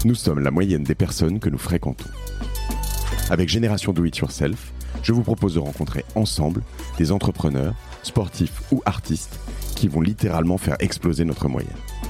Nous sommes la moyenne des personnes que nous fréquentons. Avec Génération Do It Yourself, je vous propose de rencontrer ensemble des entrepreneurs, sportifs ou artistes qui vont littéralement faire exploser notre moyenne.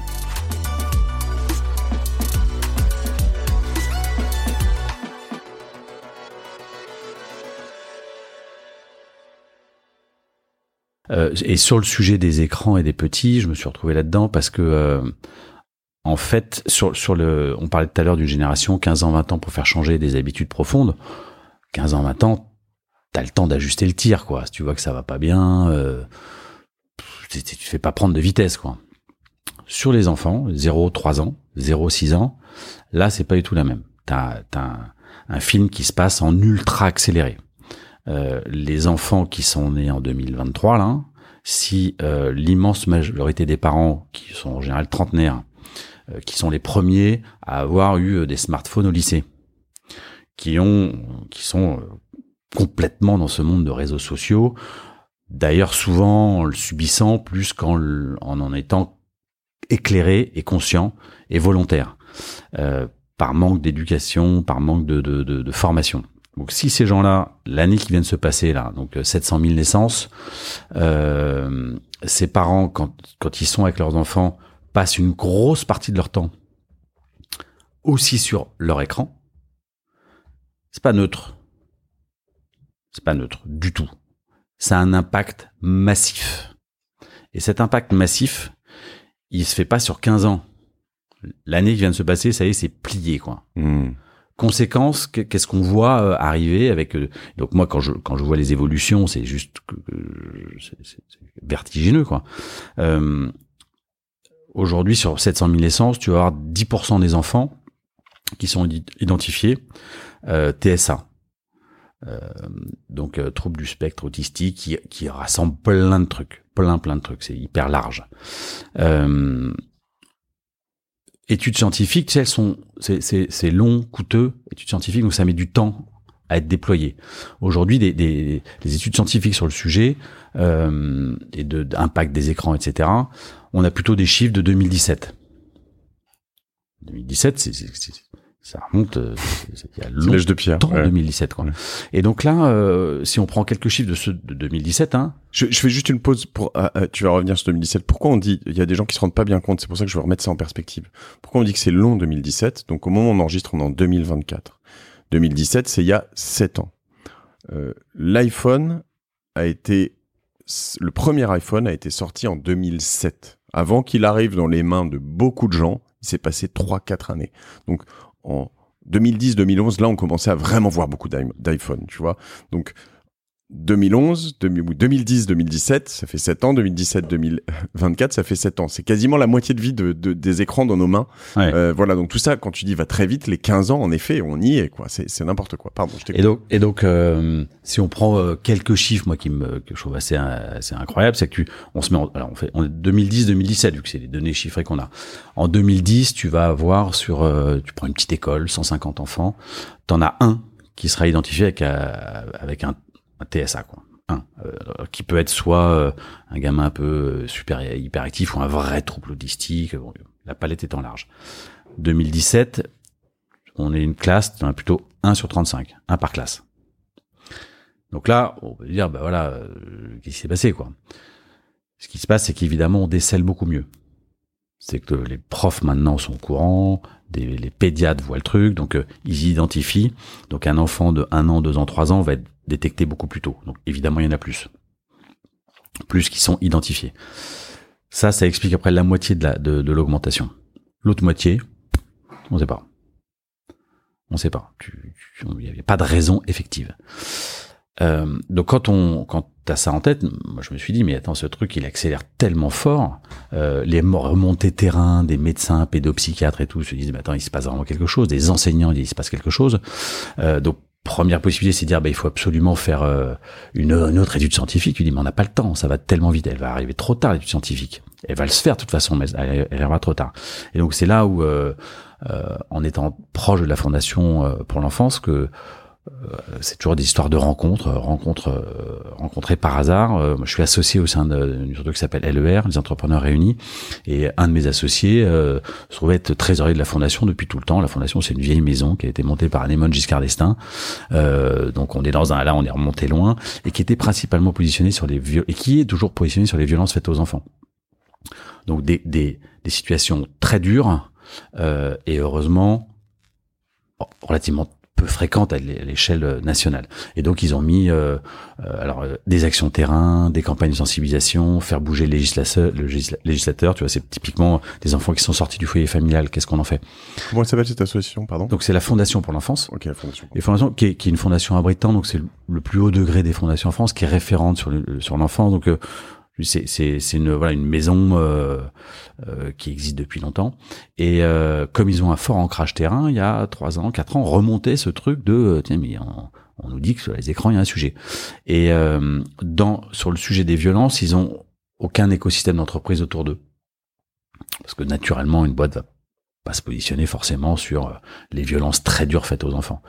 Et sur le sujet des écrans et des petits, je me suis retrouvé là-dedans parce que en fait, on parlait tout à l'heure d'une génération 15 ans, 20 ans pour faire changer des habitudes profondes. 15 ans, 20 ans, t'as le temps d'ajuster le tir, quoi. Si tu vois que ça va pas bien, tu te fais pas prendre de vitesse, quoi. Sur les enfants, 0-3 ans, 0-6 ans, là, c'est pas du tout la même. T'as un film qui se passe en ultra accéléré. Les enfants qui sont nés en 2023, là, si l'immense majorité des parents, qui sont en général trentenaires, qui sont les premiers à avoir eu des smartphones au lycée, qui sont complètement dans ce monde de réseaux sociaux, d'ailleurs souvent en le subissant plus en étant éclairé et conscient et volontaire, par manque d'éducation, par manque de formation. Donc si ces gens-là, l'année qui vient de se passer là, donc 700 000 naissances, ces parents, quand ils sont avec leurs enfants, passent une grosse partie de leur temps aussi sur leur écran, c'est pas neutre. C'est pas neutre du tout. Ça a un impact massif. Et cet impact massif, il se fait pas sur 15 ans. L'année qui vient de se passer, ça y est, c'est plié, quoi. Conséquence, qu'est-ce qu'on voit arriver avec donc moi quand je vois les évolutions, c'est juste c'est vertigineux, quoi. Aujourd'hui sur 700 000 naissances, tu vas avoir 10% des enfants qui sont identifiés TSA. Donc trouble du spectre autistique qui rassemble plein de trucs, plein de trucs, c'est hyper large. Études scientifiques, tu sais, c'est long, coûteux, études scientifiques, donc ça met du temps à être déployé. Aujourd'hui, des études scientifiques sur le sujet et d'impact des écrans, etc., on a plutôt des chiffres de 2017. 2017, ça remonte, il y a longtemps, l'âge de pierre, ouais. 2017, quoi. Ouais. Et donc là, si on prend quelques chiffres de ceux de 2017, hein. Je fais juste une pause tu vas revenir sur 2017. Pourquoi on dit, il y a des gens qui se rendent pas bien compte, c'est pour ça que je veux remettre ça en perspective. Pourquoi on dit que c'est long 2017? Donc au moment où on enregistre, on est en 2024. 2017, c'est il y a 7 ans. Le premier iPhone a été sorti en 2007. Avant qu'il arrive dans les mains de beaucoup de gens, il s'est passé 3-4 années. Donc, en 2010-2011, là, on commençait à vraiment voir beaucoup d'iPhone, tu vois. Donc, 2010-2017, ça fait 7 ans. 2017-2024, ça fait 7 ans. C'est quasiment la moitié de vie des écrans dans nos mains. Ouais. Voilà, donc tout ça, quand tu dis va très vite, les 15 ans, en effet, on y est, quoi. C'est n'importe quoi. Pardon, je t'écoute. Et donc, si on prend quelques chiffres, moi, que je trouve assez incroyable, c'est que on est 2010-2017, vu que c'est les données chiffrées qu'on a. En 2010, tu vas avoir tu prends une petite école, 150 enfants, t'en as un qui sera identifié avec un TSA, quoi. Qui peut être soit un gamin un peu hyperactif ou un vrai trouble autistique. Bon, la palette étant large. 2017, on est une classe, on a plutôt 1 sur 35, 1 par classe. Donc là, on peut dire, bah voilà, qu'est-ce qui s'est passé, quoi. Ce qui se passe, c'est qu'évidemment, on décèle beaucoup mieux. C'est que les profs maintenant sont au courant, les pédiatres voient le truc, donc ils identifient. Donc un enfant de 1 an, 2 ans, 3 ans va être détecté beaucoup plus tôt. Donc évidemment, il y en a plus qui sont identifiés. Ça explique après la moitié de l'augmentation. L'autre moitié, on sait pas. On sait pas. Il n'y avait pas de raison effective. Donc quand t'as ça en tête, moi je me suis dit mais attends, ce truc il accélère tellement fort, les remontées terrain des médecins, pédopsychiatres et tout se disent mais attends, il se passe vraiment quelque chose, des enseignants ils disent il se passe quelque chose. Donc première possibilité c'est de dire il faut absolument faire une autre étude scientifique. Tu dis mais on n'a pas le temps, ça va tellement vite, elle va arriver trop tard l'étude scientifique. Elle va le se faire de toute façon, mais elle arrivera trop tard. Et donc c'est là où en étant proche de la Fondation pour l'enfance que c'est toujours des histoires de rencontrées par hasard. Moi, je suis associé au sein d'une structure qui s'appelle LER, les entrepreneurs réunis, et un de mes associés se trouvait être trésorier de la fondation depuis tout le temps. La fondation, c'est une vieille maison qui a été montée par Raymond Giscard d'Estaing. Donc on est on est remonté loin, et qui était principalement positionné sur et qui est toujours positionné sur les violences faites aux enfants. Donc des situations très dures, et heureusement relativement peu fréquentes à l'échelle nationale. Et donc ils ont mis des actions terrain, des campagnes de sensibilisation, faire bouger le législateur. Tu vois, c'est typiquement des enfants qui sont sortis du foyer familial. Qu'est-ce qu'on en fait? Comment s'appelle cette association, pardon? Donc c'est la Fondation pour l'enfance. Ok, la Fondation. Et Fondation qui est une fondation à Britann, donc c'est le plus haut degré des fondations en France, qui est référente sur l'enfance. Donc c'est une maison qui existe depuis longtemps, et comme ils ont un fort ancrage terrain, il y a 3 ans, 4 ans, remontait ce truc de tiens, mais on nous dit que sur les écrans il y a un sujet. Et sur le sujet des violences, ils ont aucun écosystème d'entreprise autour d'eux, parce que naturellement une boîte va pas se positionner forcément sur les violences très dures faites aux enfants.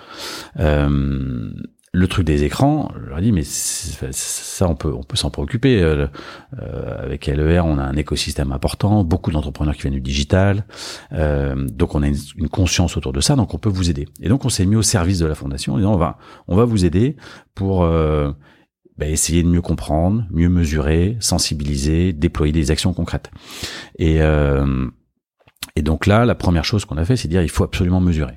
Le truc des écrans, je leur dis, mais ça, on peut s'en préoccuper. Avec LER, on a un écosystème important, beaucoup d'entrepreneurs qui viennent du digital, donc on a une conscience autour de ça, donc on peut vous aider. Et donc on s'est mis au service de la fondation en disant, on va vous aider pour essayer de mieux comprendre, mieux mesurer, sensibiliser, déployer des actions concrètes. Et donc là, la première chose qu'on a fait, c'est dire, il faut absolument mesurer,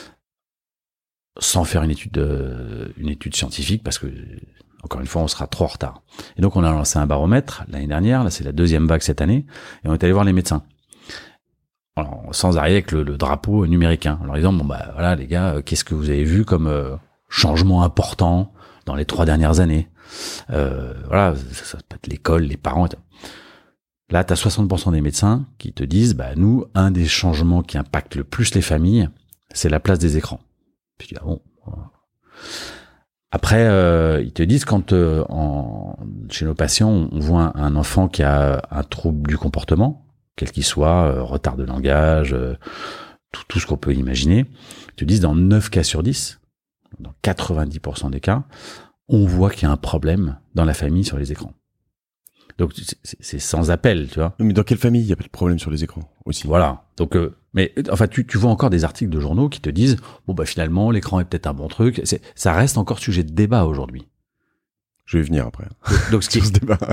sans faire une étude scientifique, parce que, encore une fois, on sera trop en retard. Et donc, on a lancé un baromètre l'année dernière, là, c'est la 2e vague cette année, et on est allé voir les médecins. Alors, sans arriver avec le drapeau numérique, en leur disant, voilà, les gars, qu'est-ce que vous avez vu comme changement important dans les 3 dernières années? Voilà, ça peut être l'école, les parents, etc. Là, t'as 60% des médecins qui te disent, nous, un des changements qui impacte le plus les familles, c'est la place des écrans. Puis je dis, bon. Après, ils te disent quand chez nos patients, on voit un enfant qui a un trouble du comportement, quel qu'il soit, retard de langage, tout ce qu'on peut imaginer, ils te disent dans 9 cas sur 10, dans 90% des cas, on voit qu'il y a un problème dans la famille sur les écrans. Donc c'est sans appel, tu vois. Mais dans quelle famille il y a pas de problème sur les écrans aussi? Voilà. Donc mais enfin tu vois encore des articles de journaux qui te disent finalement l'écran est peut-être un bon truc. Ça reste encore sujet de débat aujourd'hui. Je vais venir après. Donc ce qui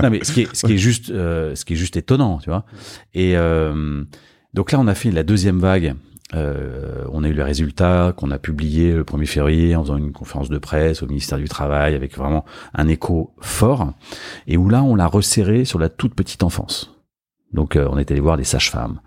est juste étonnant, tu vois. Et donc là on a fait la 2e vague. On a eu les résultats qu'on a publiés le 1er février en faisant une conférence de presse au ministère du Travail avec vraiment un écho fort, et où là on l'a resserré sur la toute petite enfance. Donc on est allé voir des sages-femmes,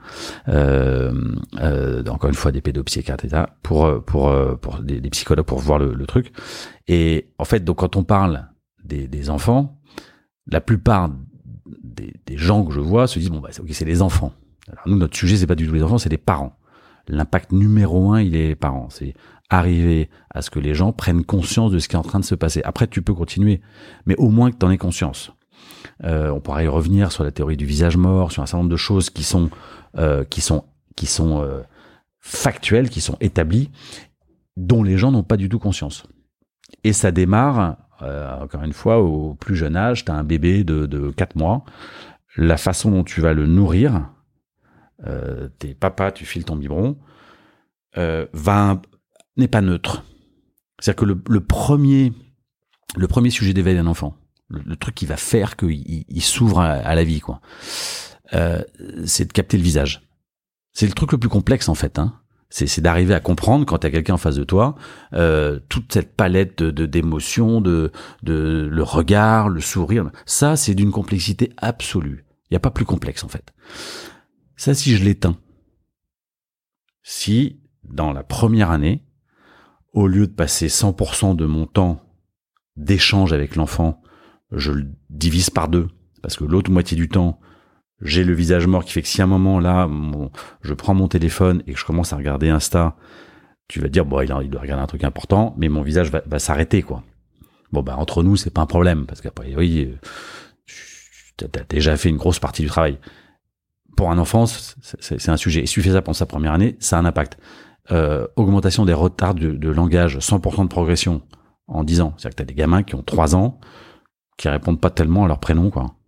encore une fois des pédopsychiatres, etc., pour des psychologues pour voir le truc. Et en fait, donc quand on parle des enfants, la plupart des gens que je vois se disent ok, c'est les enfants. Alors nous, notre sujet c'est pas du tout les enfants, c'est les parents. L'impact numéro 1, il est les parents. C'est arriver à ce que les gens prennent conscience de ce qui est en train de se passer. Après, tu peux continuer, mais au moins que tu en aies conscience. On pourra y revenir sur la théorie du visage mort, sur un certain nombre de choses qui sont factuelles, qui sont établies, dont les gens n'ont pas du tout conscience. Et ça démarre, encore une fois, au plus jeune âge. Tu as un bébé de 4 mois. La façon dont tu vas le nourrir, t'es papa, tu files ton biberon, n'est pas neutre. C'est-à-dire que le premier sujet d'éveil d'un enfant, le truc qui va faire qu'il s'ouvre à la vie, quoi, c'est de capter le visage. C'est le truc le plus complexe, en fait, c'est d'arriver à comprendre quand t'as quelqu'un en face de toi, toute cette palette d'émotions, de le regard, le sourire. Ça, c'est d'une complexité absolue. Il y a pas plus complexe, en fait. Ça, si je l'éteins, si dans la première année, au lieu de passer 100% de mon temps d'échange avec l'enfant, je le divise par 2, parce que l'autre moitié du temps, j'ai le visage mort qui fait que si à un moment là, je prends mon téléphone et que je commence à regarder Insta, tu vas te dire, il doit regarder un truc important, mais mon visage va s'arrêter, quoi. Entre nous, c'est pas un problème, parce qu'après, oui, t'as déjà fait une grosse partie du travail. Pour un enfant, c'est un sujet. Et si tu fais ça pendant sa première année, ça a un impact. augmentation des retards de langage, 100% de progression en 10 ans. C'est-à-dire que t'as des gamins qui ont 3 ans qui répondent pas tellement à leur prénom, quoi.